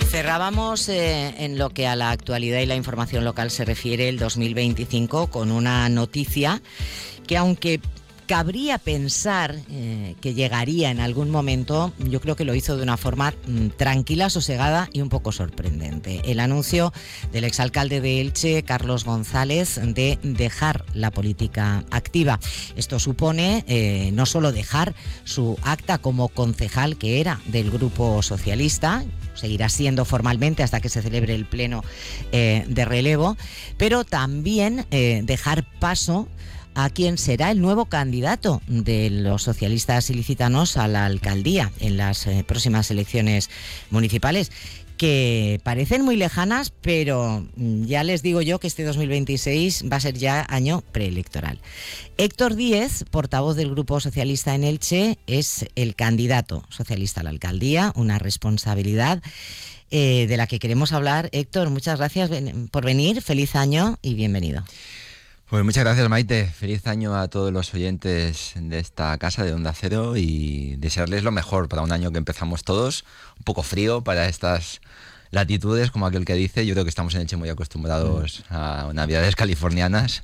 Cerrábamos en lo que a la actualidad y la información local se refiere el 2025 con una noticia que, aunque cabría pensar que llegaría en algún momento, yo creo que lo hizo de una forma tranquila, sosegada y un poco sorprendente. El anuncio del exalcalde de Elche, Carlos González, de dejar la política activa. Esto supone no solo dejar su acta como concejal, que era del Grupo Socialista, seguirá siendo formalmente hasta que se celebre el pleno de relevo, pero también dejar paso a quien será el nuevo candidato de los socialistas ilicitanos a la alcaldía en las próximas elecciones municipales, que parecen muy lejanas, pero ya les digo yo que este 2026 va a ser ya año preelectoral. Héctor Díez, portavoz del Grupo Socialista en Elche, es el candidato socialista a la alcaldía, una responsabilidad de la que queremos hablar. Héctor, muchas gracias por venir, feliz año y bienvenido. Pues muchas gracias, Maite. Feliz año a todos los oyentes de esta casa de Onda Cero y desearles lo mejor para un año que empezamos todos un poco frío para estas latitudes, como aquel que dice. Yo creo que estamos en Elche muy acostumbrados a navidades californianas,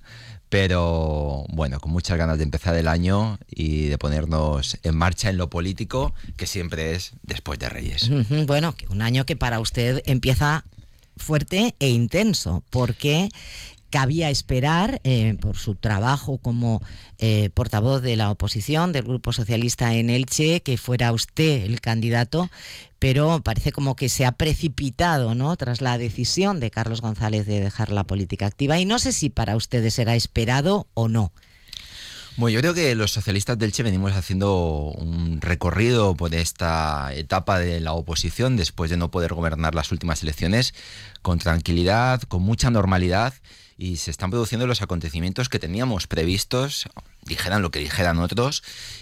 pero bueno, con muchas ganas de empezar el año y de ponernos en marcha en lo político, que siempre es después de Reyes. Bueno, un año que para usted empieza fuerte e intenso, porque cabía esperar, por su trabajo como portavoz de la oposición del Grupo Socialista en Elche, que fuera usted el candidato, pero parece como que se ha precipitado, ¿no?, tras la decisión de Carlos González de dejar la política activa, y no sé si para ustedes era esperado o no. Bueno, yo creo que los socialistas del Che venimos haciendo un recorrido por esta etapa de la oposición después de no poder gobernar las últimas elecciones con tranquilidad, con mucha normalidad, y se están produciendo los acontecimientos que teníamos previstos, dijeran lo que dijeran otros,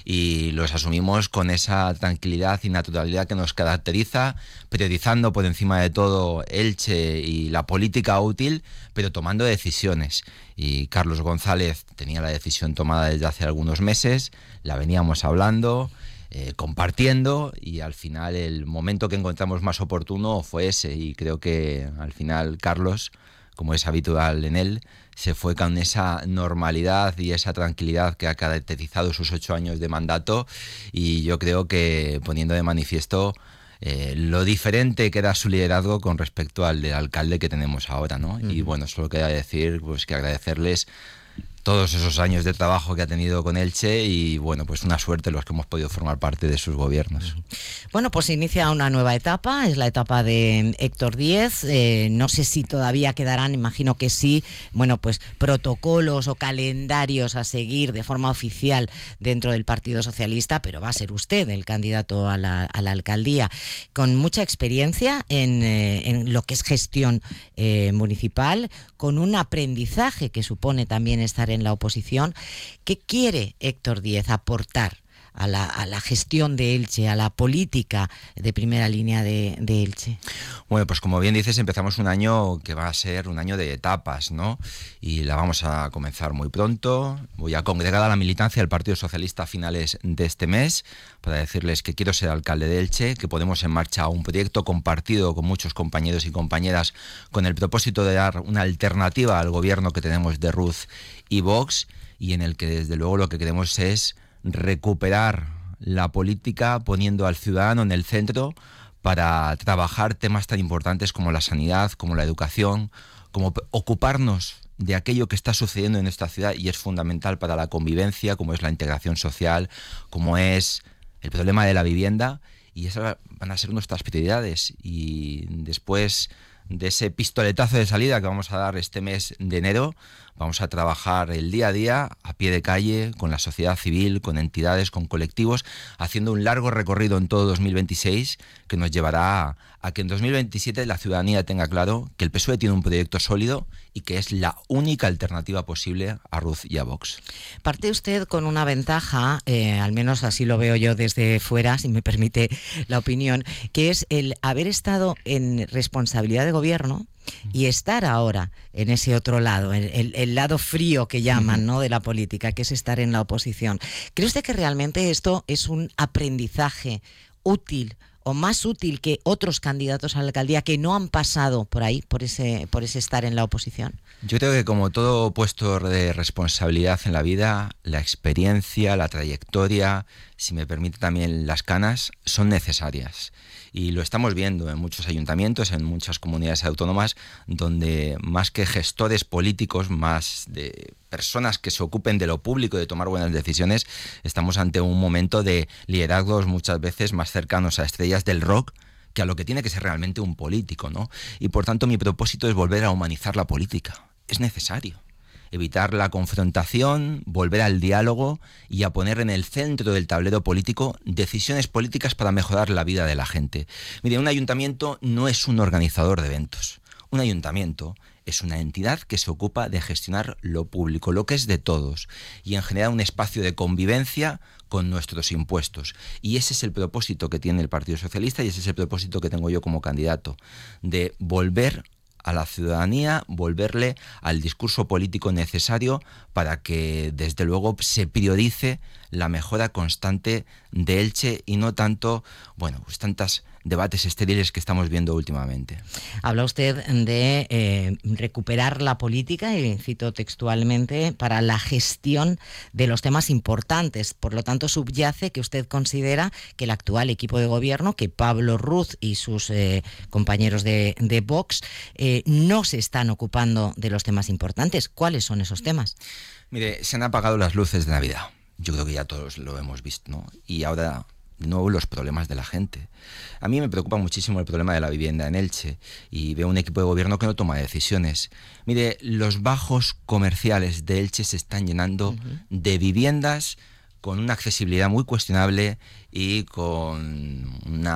y los asumimos con esa tranquilidad y naturalidad que nos caracteriza, priorizando por encima de todo Elche y la política útil, pero tomando decisiones. Y Carlos González tenía la decisión tomada desde hace algunos meses, la veníamos hablando, compartiendo, y al final el momento que encontramos más oportuno fue ese, y creo que al final Carlos, como es habitual en él, se fue con esa normalidad y esa tranquilidad que ha caracterizado sus 8 años de mandato, y yo creo que poniendo de manifiesto lo diferente que era su liderazgo con respecto al del alcalde que tenemos ahora, ¿no? Y bueno, solo queda decir pues que agradecerles todos esos años de trabajo que ha tenido con Elche, y bueno, pues una suerte los que hemos podido formar parte de sus gobiernos. Bueno, pues se inicia una nueva etapa, es la etapa de Héctor Díez. No sé si todavía quedarán, imagino que sí, bueno, pues protocolos o calendarios a seguir de forma oficial dentro del Partido Socialista, pero va a ser usted el candidato a la alcaldía, con mucha experiencia en lo que es gestión municipal, con un aprendizaje que supone también estar en la oposición. ¿Qué quiere Héctor Díez aportar a la gestión de Elche, a la política de primera línea de Elche? Bueno, pues como bien dices, empezamos un año que va a ser un año de etapas, ¿no? Y la vamos a comenzar muy pronto. Voy a congregar a la militancia del Partido Socialista a finales de este mes para decirles que quiero ser alcalde de Elche, que ponemos en marcha un proyecto compartido con muchos compañeros y compañeras con el propósito de dar una alternativa al gobierno que tenemos de Ruz y Vox, y en el que desde luego lo que queremos es recuperar la política poniendo al ciudadano en el centro para trabajar temas tan importantes como la sanidad, como la educación, como ocuparnos de aquello que está sucediendo en esta ciudad y es fundamental para la convivencia, como es la integración social, como es el problema de la vivienda, y esas van a ser nuestras prioridades. Y después de ese pistoletazo de salida que vamos a dar este mes de enero, vamos a trabajar el día a día, a pie de calle, con la sociedad civil, con entidades, con colectivos, haciendo un largo recorrido en todo 2026 que nos llevará a que en 2027 la ciudadanía tenga claro que el PSOE tiene un proyecto sólido y que es la única alternativa posible a Ruz y a Vox. Parte usted con una ventaja, al menos así lo veo yo desde fuera, si me permite la opinión, que es el haber estado en responsabilidad de gobierno y estar ahora en ese otro lado, el lado frío que llaman, ¿no?, de la política, que es estar en la oposición. ¿Cree usted que realmente esto es un aprendizaje útil o más útil que otros candidatos a la alcaldía que no han pasado por ahí, por ese estar en la oposición? Yo creo que como todo puesto de responsabilidad en la vida, la experiencia, la trayectoria, si me permite también las canas, son necesarias. Y lo estamos viendo en muchos ayuntamientos, en muchas comunidades autónomas, donde más que gestores políticos, más de personas que se ocupen de lo público, de tomar buenas decisiones, estamos ante un momento de liderazgos muchas veces más cercanos a estrellas del rock que a lo que tiene que ser realmente un político, ¿no? Y por tanto mi propósito es volver a humanizar la política. Es necesario. Evitar la confrontación, volver al diálogo y a poner en el centro del tablero político decisiones políticas para mejorar la vida de la gente. Mire, un ayuntamiento no es un organizador de eventos. Un ayuntamiento es una entidad que se ocupa de gestionar lo público, lo que es de todos, y en generar un espacio de convivencia con nuestros impuestos. Y ese es el propósito que tiene el Partido Socialista y ese es el propósito que tengo yo como candidato, de volver a la ciudadanía, volverle al discurso político necesario para que desde luego se priorice la mejora constante de Elche y no tanto, pues tantos debates estériles que estamos viendo últimamente. Habla usted de recuperar la política, y cito textualmente, para la gestión de los temas importantes. Por lo tanto, subyace que usted considera que el actual equipo de gobierno, que Pablo Ruz y sus compañeros de Vox, no se están ocupando de los temas importantes. ¿Cuáles son esos temas? Mire, se han apagado las luces de Navidad. Yo creo que ya todos lo hemos visto, ¿no? Y ahora, de nuevo, los problemas de la gente. A mí me preocupa muchísimo el problema de la vivienda en Elche y veo un equipo de gobierno que no toma decisiones. Mire, los bajos comerciales de Elche se están llenando de viviendas con una accesibilidad muy cuestionable y con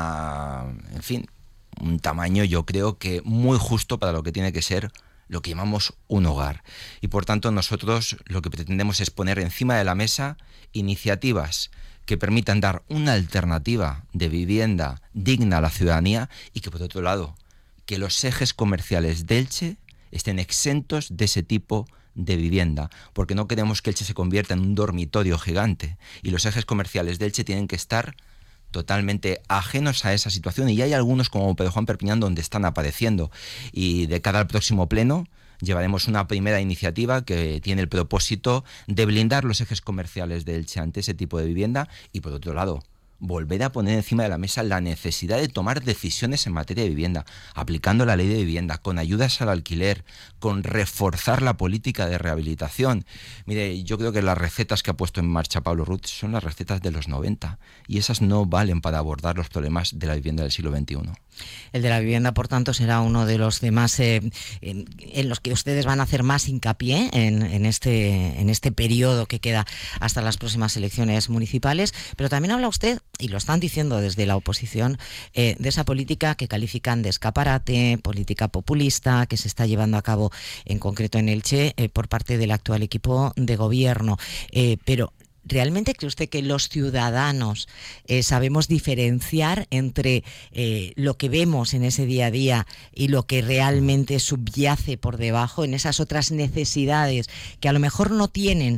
un tamaño, yo creo que muy justo para lo que tiene que ser lo que llamamos un hogar. Y por tanto nosotros lo que pretendemos es poner encima de la mesa iniciativas que permitan dar una alternativa de vivienda digna a la ciudadanía y que, por otro lado, que los ejes comerciales de Elche estén exentos de ese tipo de vivienda, porque no queremos que Elche se convierta en un dormitorio gigante y los ejes comerciales de Elche tienen que estar totalmente ajenos a esa situación, y hay algunos como Pedro Juan Perpiñán donde están apareciendo, y de cara al próximo pleno llevaremos una primera iniciativa que tiene el propósito de blindar los ejes comerciales de Elche ante ese tipo de vivienda y, por otro lado, volver a poner encima de la mesa la necesidad de tomar decisiones en materia de vivienda, aplicando la ley de vivienda, con ayudas al alquiler, con reforzar la política de rehabilitación. Mire, yo creo que las recetas que ha puesto en marcha Pablo Ruz son las recetas de los 90 y esas no valen para abordar los problemas de la vivienda del siglo XXI. El de la vivienda, por tanto, será uno de los temas en los que ustedes van a hacer más hincapié en este periodo que queda hasta las próximas elecciones municipales. Pero también habla usted, y lo están diciendo desde la oposición, de esa política que califican de escaparate, política populista, que se está llevando a cabo en concreto en Elche por parte del actual equipo de gobierno. Pero ¿realmente cree usted que los ciudadanos sabemos diferenciar entre lo que vemos en ese día a día y lo que realmente subyace por debajo, en esas otras necesidades que a lo mejor no tienen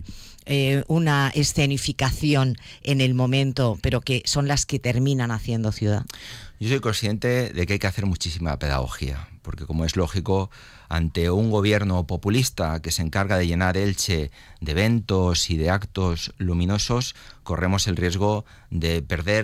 una escenificación en el momento, pero que son las que terminan haciendo ciudad? Yo soy consciente de que hay que hacer muchísima pedagogía, porque como es lógico, ante un gobierno populista que se encarga de llenar Elche de eventos y de actos luminosos, corremos el riesgo de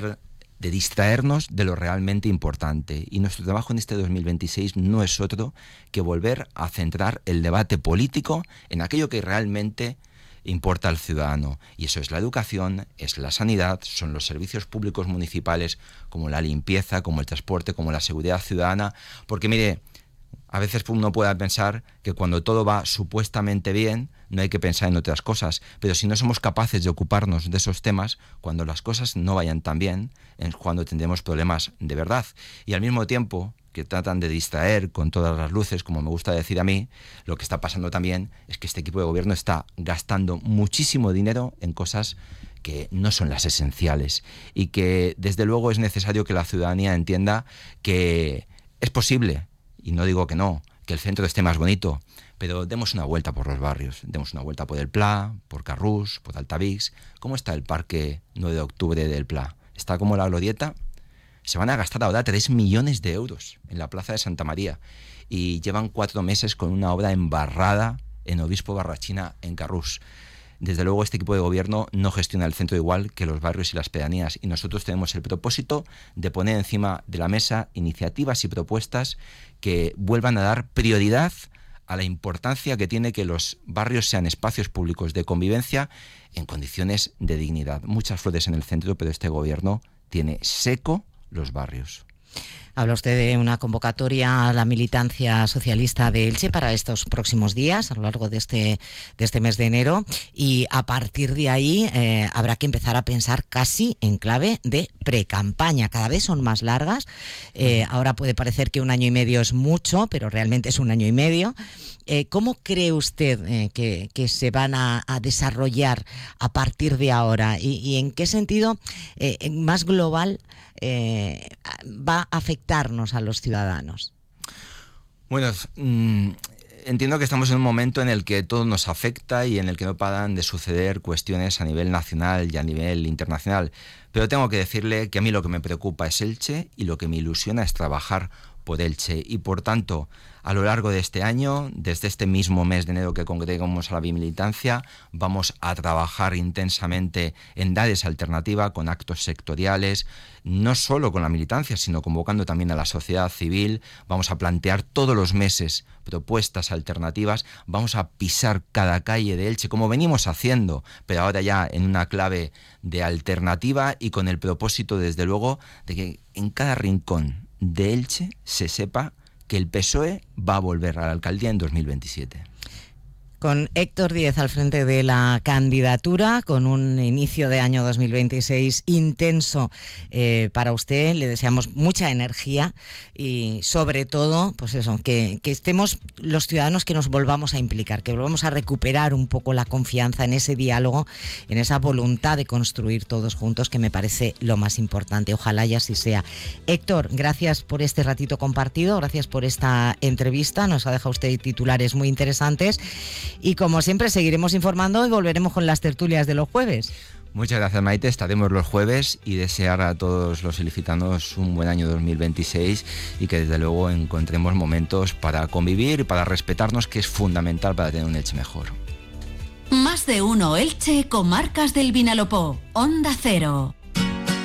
distraernos de lo realmente importante. Y nuestro trabajo en este 2026 no es otro que volver a centrar el debate político en aquello que realmente importa al ciudadano, y eso es la educación, es la sanidad, son los servicios públicos municipales como la limpieza, como el transporte, como la seguridad ciudadana, porque mire, a veces uno puede pensar que cuando todo va supuestamente bien no hay que pensar en otras cosas, pero si no somos capaces de ocuparnos de esos temas, cuando las cosas no vayan tan bien, es cuando tendremos problemas de verdad. Y al mismo tiempo que tratan de distraer con todas las luces, como me gusta decir a mí, lo que está pasando también es que este equipo de gobierno está gastando muchísimo dinero en cosas que no son las esenciales y que desde luego es necesario que la ciudadanía entienda que es posible, y no digo que no, que el centro esté más bonito, pero demos una vuelta por los barrios, demos una vuelta por el Pla, por Carrús, por Altavix. ¿Cómo está el parque 9 de octubre del Pla? ¿Está como la Glorieta? Se van a gastar ahora 3 millones de euros en la Plaza de Santa María y llevan 4 meses con una obra embarrada en Obispo Barrachina, en Carrús. Desde luego este equipo de gobierno no gestiona el centro igual que los barrios y las pedanías, y nosotros tenemos el propósito de poner encima de la mesa iniciativas y propuestas que vuelvan a dar prioridad a la importancia que tiene que los barrios sean espacios públicos de convivencia en condiciones de dignidad. Muchas flores en el centro, pero este gobierno tiene seco los barrios. Habla usted de una convocatoria a la militancia socialista de Elche para estos próximos días, a lo largo de este mes de enero, y a partir de ahí habrá que empezar a pensar casi en clave de precampaña. Cada vez son más largas. Ahora puede parecer que 1 año y medio es mucho, pero realmente es 1 año y medio. ¿Cómo cree usted que se van a desarrollar a partir de ahora? ¿Y en qué sentido más global va a afectarnos a los ciudadanos? Bueno, entiendo que estamos en un momento en el que todo nos afecta y en el que no paran de suceder cuestiones a nivel nacional y a nivel internacional. Pero tengo que decirle que a mí lo que me preocupa es Elche y lo que me ilusiona es trabajar por Elche. Y por tanto, a lo largo de este año, desde este mismo mes de enero que congregamos a la bimilitancia, vamos a trabajar intensamente en dar esa alternativa con actos sectoriales, no solo con la militancia, sino convocando también a la sociedad civil. Vamos a plantear todos los meses propuestas alternativas, vamos a pisar cada calle de Elche, como venimos haciendo, pero ahora ya en una clave de alternativa y con el propósito, desde luego, de que en cada rincón de Elche se sepa que el PSOE va a volver a la alcaldía en 2027. Con Héctor Díez al frente de la candidatura, con un inicio de año 2026 intenso para usted, le deseamos mucha energía y sobre todo, pues eso, que estemos los ciudadanos, que nos volvamos a implicar, que volvamos a recuperar un poco la confianza en ese diálogo, en esa voluntad de construir todos juntos, que me parece lo más importante. Ojalá y así sea. Héctor, gracias por este ratito compartido, gracias por esta entrevista, nos ha dejado usted titulares muy interesantes. Y como siempre seguiremos informando y volveremos con las tertulias de los jueves. Muchas gracias, Maite, estaremos los jueves y desear a todos los ilicitanos un buen año 2026 y que desde luego encontremos momentos para convivir y para respetarnos, que es fundamental para tener un Elche mejor. Más de uno Elche, comarcas del Vinalopó, Onda Cero.